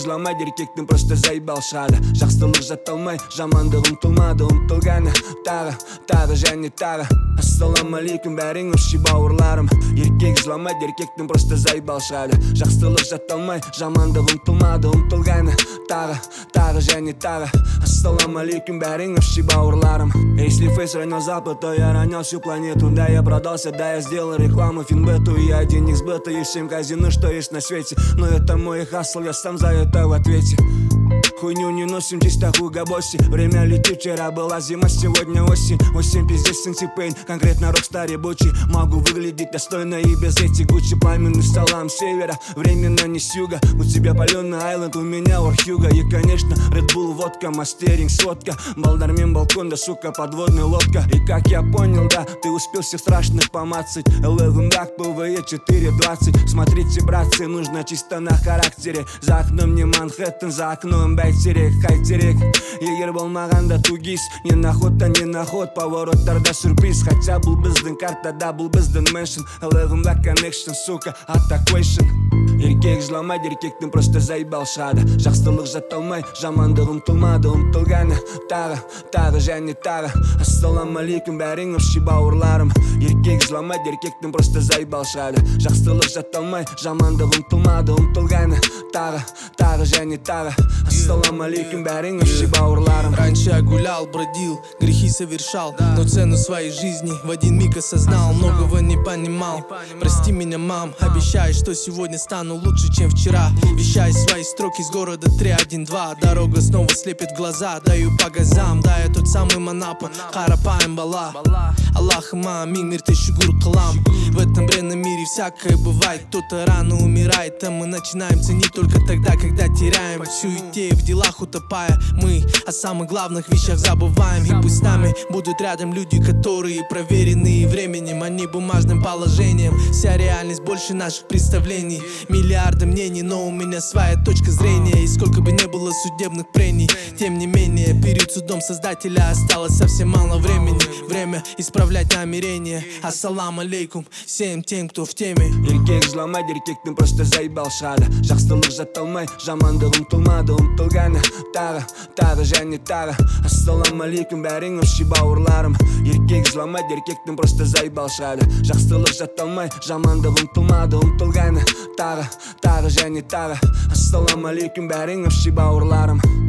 жыламайды, еркектің просто заебал шығады. Жақсылық жатталмай, жамандық ұмтылмады, ұмтылғаны тағы және тағы. Ассалаумалейкум бәрің өші бауырларым. Еркек жыламайды, еркектің просто заебал шығады. Жақсылық жатталмай, жамандық ұмтылмады, ұмтылғаны тағы және тағы. Ассалаумалейкум бәрің өші бауырларым. Если фейс ранил запад, то я ронял всю планету. Да, я продался, да, я сделал рекламу Финбету. И я денег сбыта, и 7 казино, что есть на свете. Но это мой хасл, я сам за это в ответе. Хуйню не носим, чисто хугабоси. Время летит, вчера была зима, сегодня осень. Осень пиздец, синтипейн, конкретно рокстар ебучий. Могу выглядеть достойно и без этих Гуччи. Пламенный салам севера, временно не с юга. У тебя паленый айленд, у меня Орхюга. И конечно, Red Bull, водка, мастеринг, сотка. Балдармен, балкон, да сука, подводная лодка. И как я понял, да, ты успел всех страшных помацать. 11 дак, ПВЕ 4.20. Смотрите, братцы, нужно чисто на характере. За окном не Манхэттен, за окном бәйтерек, хайтерек. Егер болмағанда тугис, не на ход, повороттарда сюрприз. Хотя бұл біздің картада, бұл біздің меншн. 11 дак connection, сука, атаквейшн. Еркек жыламайды, еркектің просто заебал шығады. Жақсылық жатталмай, жамандық ұмтылмады, ұмтылғаны тағы және тағы. Ассалаумалейкум бәрің өші бауырларым. Еркек жыламайды, еркектің просто заебал шығады. Жақсылық жатталмай, жамандық ұмтылмады, ұмтылғаны тағы және тағы. Ассалаумалейкум бәрің өші бауырларым. Раньше я гулял, бродил, грехи совершал, но цену своей жизни в один миг осознал. Многого не понимал, прости меня, мам. Обещаю, что сегодня стану лучше, чем вчера. Вещаю свои строки с города 312. Дорога снова слепит глаза, даю по газам. Да, я тот самый Манапа, Карапаем Бала. Аллах амин, мир тысячу гур калам. В этом бренном мире всякое бывает. Кто-то рано умирает, а мы начинаем ценить только тогда, когда теряем. В суете, в делах утопая, мы о самых главных вещах забываем. И пусть с нами будут рядом люди, которые проверенные временем, а не бумажным положением. Вся реальность больше наших представлений. Миллиарды мнений, но у меня своя точка зрения. И сколько бы не было судебных прений, тем не менее, перед судом создателя осталось совсем мало времени. Время исправлять намерения. Ассалам алейкум всем тем, кто в теме. Еркек жыламайды, еркектің просто заебал шығады. Жақсылық жатталмай, жамандық ұмтылмады, ұмтылғаны тағы және тағы. Ассалаумалейкум бәрің өші бауырларым. Еркек жыламайды, еркектің просто заебал шығады. Жақсылық жатталмай, жамандық ұмтылмады, ұмтылғаны тағы және тағы. Ассалаумалейкум бәрің өші бауырларым.